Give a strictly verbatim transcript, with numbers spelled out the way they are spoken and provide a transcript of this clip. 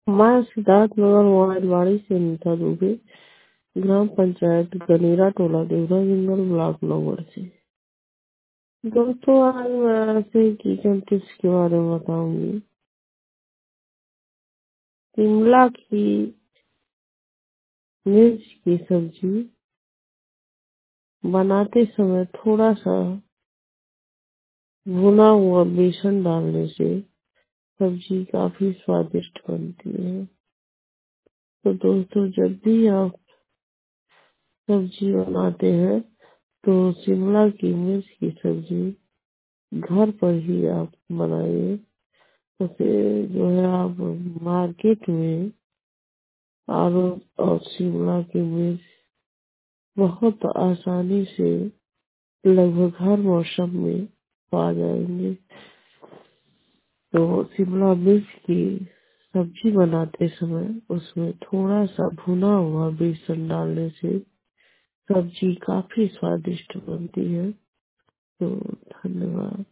मैं सिद्धार्थ नगर मोबाइलवाड़ी से नीता दुबे, ग्राम पंचायत गनेरा टोला देवरा जंगल ब्लॉक नंबर से। दोस्तों, आज मैं ऐसे किचन टिप्स के बारे में बताऊंगी। शिमला की मिर्च की सब्जी बनाते समय थोड़ा सा भुना हुआ बेसन डालने से सब्जी काफी स्वादिष्ट बनती है। तो दोस्तों, जब भी आप सब्जी बनाते हैं तो शिमला की मिर्च की सब्जी घर पर ही आप बनाइए। तो फिर जो है आप मार्केट में आलू और शिमला की मिर्च बहुत आसानी से लगभग हर मौसम में पा जाएंगे। तो शिमला मिर्च की सब्जी बनाते समय उसमें थोड़ा सा भुना हुआ बेसन डालने से सब्जी काफी स्वादिष्ट बनती है। तो धन्यवाद।